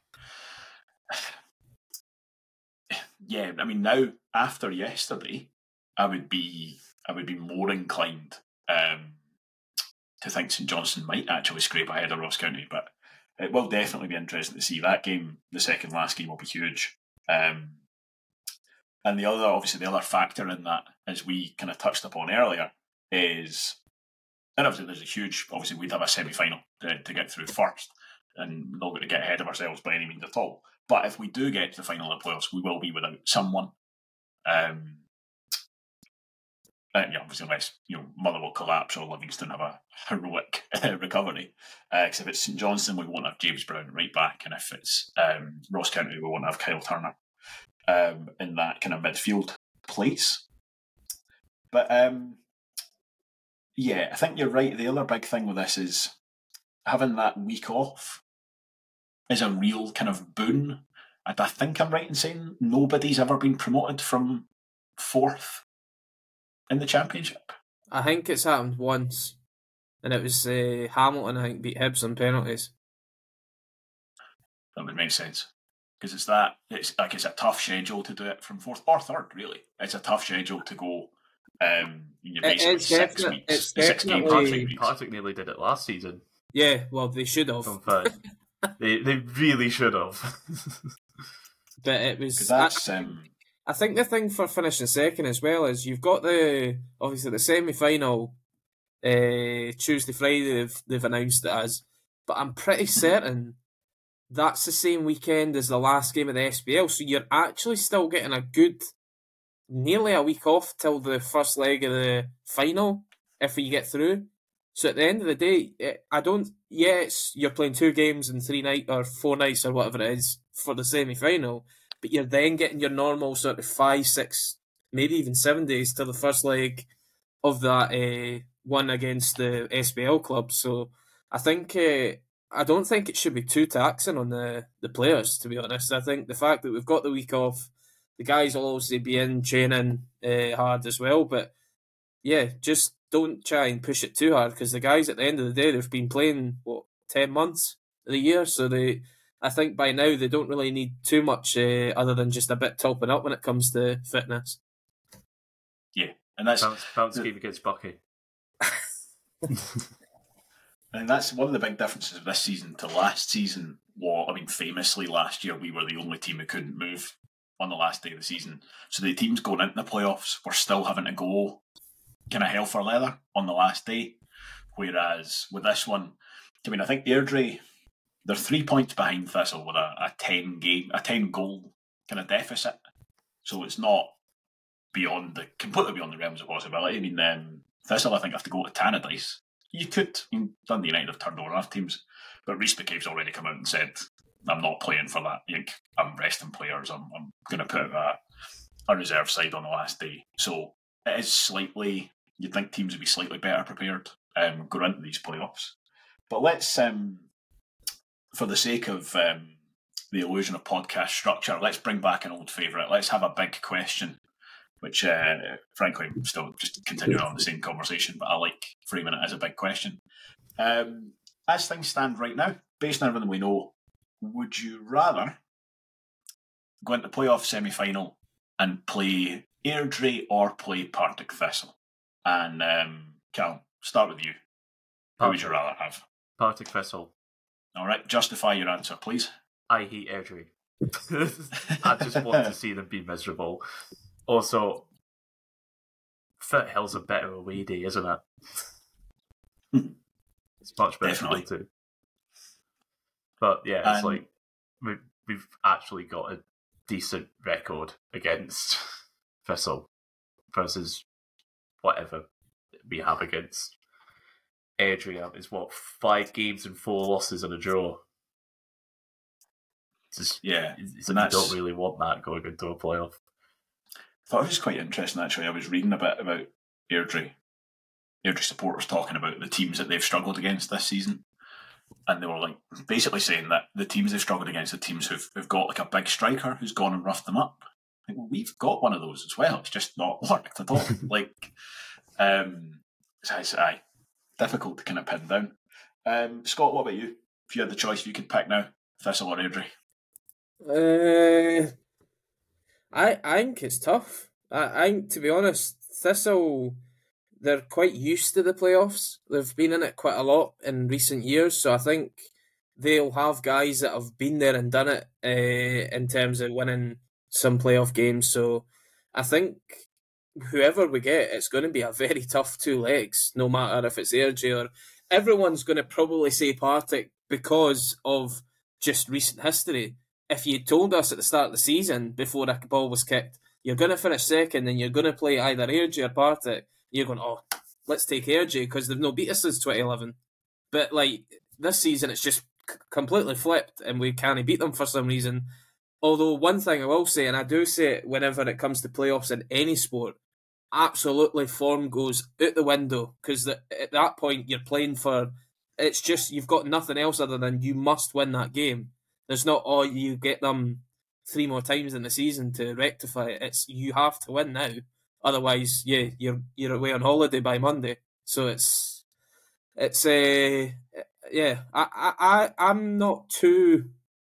yeah, I mean, now, after yesterday, I would be I would be more inclined um, to think St Johnstone might actually scrape ahead of Ross County, but it will definitely be interesting to see. That game, the second last game, will be huge. Um, and the other, obviously, the other factor in that, as we kind of touched upon earlier, is, and obviously there's a huge, obviously we'd have a semi-final to, to get through first, and we're not going to get ahead of ourselves by any means at all. But if we do get to the final of the playoffs, we will be without someone. Um, Uh, yeah, obviously, unless you know Motherwell collapse or Livingston have a heroic uh, recovery. Because uh, if it's St Johnstone, we won't have James Brown right back, and if it's um, Ross County, we won't have Kyle Turner um, in that kind of midfield place. But um, yeah, I think you're right. The other big thing with this is having that week off is a real kind of boon. And I think I'm right in saying nobody's ever been promoted from fourth in the Championship. I think it's happened once, and it was uh, Hamilton, I think, beat Hibs on penalties. That would make sense. Because it's that, it's like it's a tough schedule to do it from fourth or third, really. It's a tough schedule to go um, in your basically it's six definite, weeks. it's the six game definitely- country weeks. Partick nearly did it last season. Yeah, well, they should have. In fact, they they really should have. But it was... Because that's... Um, I think the thing for finishing second as well is you've got the obviously the semi-final uh, Tuesday, Friday they've, they've announced it as, but I'm pretty certain that's the same weekend as the last game of the S B L, so you're actually still getting a good nearly a week off till the first leg of the final if you get through. So at the end of the day, I don't. Yes, you're playing two games in three night or four nights or whatever it is for the semi-final. But you're then getting your normal sort of five, six, maybe even seven days to the first leg of that uh, one against the S B L club. So I think uh, I don't think it should be too taxing on the, the players, to be honest. I think the fact that we've got the week off, the guys will obviously be in training uh, hard as well. But yeah, just don't try and push it too hard because the guys at the end of the day, they've been playing, what, ten months of the year. So they... I think by now they don't really need too much uh, other than just a bit topping up when it comes to fitness. Yeah, and that's Bounce, bounce game against Bucky. and that's one of the big differences of this season to last season. Well, I mean, famously last year we were the only team who couldn't move on the last day of the season. So the teams going into the playoffs were still having to go kind of hell for leather on the last day. Whereas with this one, I mean, I think Airdrie, they're three points behind Thistle with a, a ten game, a ten goal kind of deficit. So it's not beyond the completely beyond the realms of possibility. I mean, um, Thistle, I think, have to go to Tannadice. You could. I mean, Dundee United have turned over enough teams, but Rhys McCabe's already come out and said, "I'm not playing for that. Like, I'm resting players. I'm, I'm going to put a, a reserve side on the last day." So it is slightly. You'd think teams would be slightly better prepared um, going into these playoffs. But let's. Um, For the sake of um, the illusion of podcast structure, let's bring back an old favourite. Let's have a big question, which, uh, frankly, I'm still just continuing on the same conversation, but I like framing it as a big question. Um, as things stand right now, based on everything we know, would you rather go into the playoff semi-final and play Airdrie or play Partick Thistle? And, um, Cal, start with you. Who would you rather have? Partick Thistle. All right, justify your answer, please. I hate Airdrie. I just want to see them be miserable. Also, Foothill's a better away day, isn't it? It's much better Definitely. to go to. But yeah, it's And- like we, we've actually got a decent record against Thistle versus whatever we have against Airdrie. Is what, five games and four losses and a draw. It's just, Yeah, it's, and you that's- don't really want that going into a playoff. I thought it was quite interesting, actually. I was reading a bit about Airdrie. Airdrie supporters talking about the teams that they've struggled against this season. And they were like basically saying that the teams they've struggled against are teams who've, who've got like a big striker who's gone and roughed them up. Like, well, we've got one of those as well. It's just not worked at all. like, um, so it's aye, difficult to kind of pin down. Um, Scott, what about you? If you had the choice, if you could pick now, Thistle or Airdrie? Uh, I I think it's tough. I, I think, to be honest, Thistle, they're quite used to the playoffs. They've been in it quite a lot in recent years, so I think they'll have guys that have been there and done it uh, in terms of winning some playoff games. So I think whoever we get, it's going to be a very tough two legs, no matter if it's Airdrie or... Everyone's going to probably say Partick because of just recent history. If you told us at the start of the season, before a ball was kicked, you're going to finish second and you're going to play either Airdrie or Partick, you're going, oh, let's take Airdrie because they've no beat us since twenty eleven. But like this season, it's just c- completely flipped and we can't beat them for some reason. Although one thing I will say, and I do say it whenever it comes to playoffs in any sport, absolutely form goes out the window because at that point you're playing for... It's just you've got nothing else other than you must win that game. There's not, oh, you get them three more times in the season to rectify it. It's you have to win now. Otherwise, yeah, you're you're away on holiday by Monday. So it's it's uh, yeah. I I I I'm not too.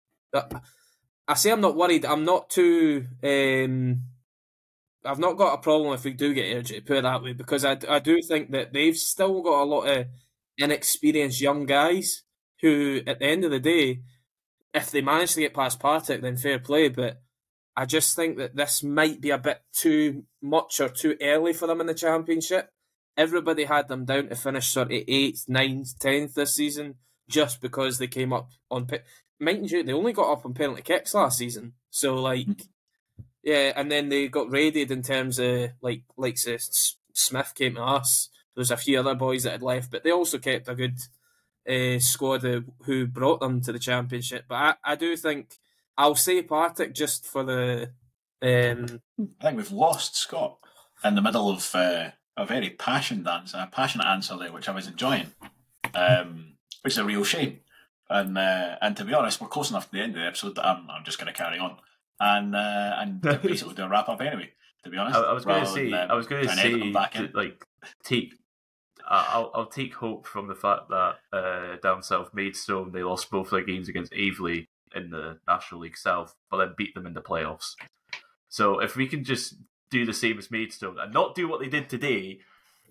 I say I'm not worried. I'm not too. Um, I've not got a problem if we do get Airdrie, put it that way, because I, I do think that they've still got a lot of inexperienced young guys who, at the end of the day, if they manage to get past Partick, then fair play. But I just think that this might be a bit too much or too early for them in the Championship. Everybody had them down to finish sort of eighth, ninth, tenth this season just because they came up on... Mind you, they only got up on penalty kicks last season. So, like... Yeah, and then they got raided in terms of, like, like say, Smith came to us. There's a few other boys that had left, but they also kept a good uh, squad of, who brought them to the Championship. But I, I do think, I'll say Partick just for the... Um... I think we've lost Scott in the middle of uh, a very passionate answer, a passionate answer there, which I was enjoying, um, which is a real shame. And uh, and to be honest, we're close enough to the end of the episode that I'm, I'm just going to carry on. And uh, and basically do a wrap up anyway. To be honest, I, I was going to say, than, um, I was going to say, that, like, take, I'll I'll take hope from the fact that uh, down south Maidstone, they lost both their games against Aveley in the National League South, but then beat them in the playoffs. So if we can just do the same as Maidstone and not do what they did today,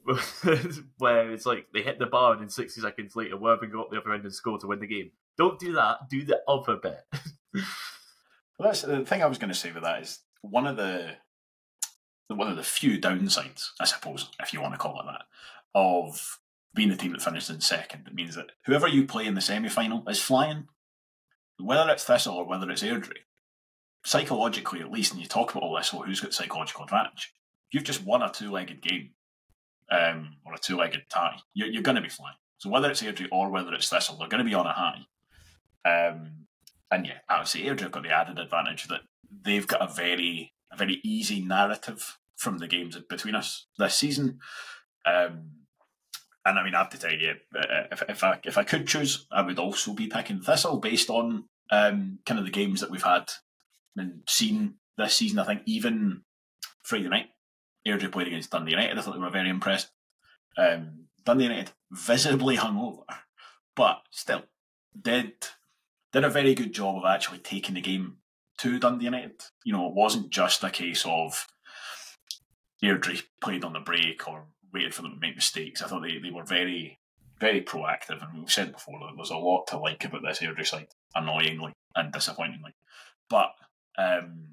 where it's like they hit the bar and then sixty seconds later, Worthing go up the other end and score to win the game. Don't do that. Do the other bit. Well, that's the thing I was going to say with that is one of the one of the few downsides, I suppose, if you want to call it that, of being the team that finished in second. It means that whoever you play in the semi-final is flying, whether it's Thistle or whether it's Airdrie. Psychologically, at least, and you talk about all this, well, who's got psychological advantage? You've just won a two-legged game, um, or a two-legged tie. You're, you're going to be flying. So whether it's Airdrie or whether it's Thistle, they're going to be on a high. Um, And yeah, I would say Airdrie have got the added advantage that they've got a very a very easy narrative from the games between us this season. Um, and I mean, I have to tell you, if, if I if I could choose, I would also be picking Thistle based on um, kind of the games that we've had and seen this season. I think even Friday night, Airdrie played against Dundee United. I thought they were very impressive. Um, Dundee United visibly hungover, but still did. Did a very good job of actually taking the game to Dundee United. You know, it wasn't just a case of Airdrie played on the break or waited for them to make mistakes. I thought they, they were very, very proactive. And we've said before that there's a lot to like about this Airdrie side, annoyingly and disappointingly. But um,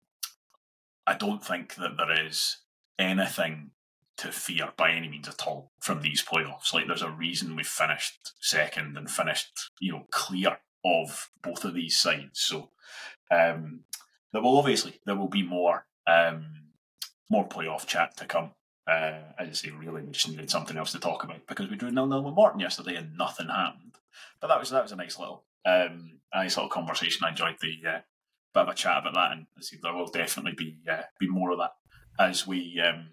I don't think that there is anything to fear by any means at all from these playoffs. Like, there's a reason we've finished second and finished, you know, clear of both of these sides. So um, there will obviously there will be more um, more playoff chat to come. Uh, as I say, really, we just needed something else to talk about because we drew nil nil with Morton yesterday and nothing happened. But that was that was a nice little um, a nice little conversation. I enjoyed the uh, bit of a chat about that, and I see there will definitely be uh, be more of that as we um,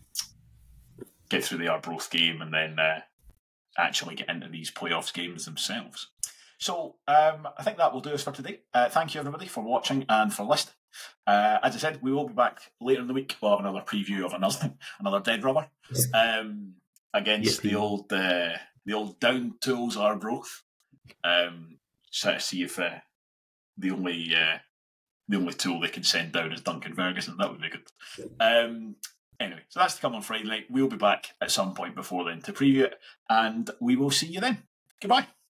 get through the Arbroath game and then uh, actually get into these playoffs games themselves. So um, I think that will do us for today. Uh, thank you, everybody, for watching and for listening. Uh, as I said, we will be back later in the week. We'll have another preview of another another Dead Rubber um, against Yippee. the old uh, the old Down Tools Arbroath. Um, try to see if uh, the only uh, the only tool they can send down is Duncan Ferguson. That would be good. Um, Anyway, so that's to come on Friday night. We'll be back at some point before then to preview it, and we will see you then. Goodbye.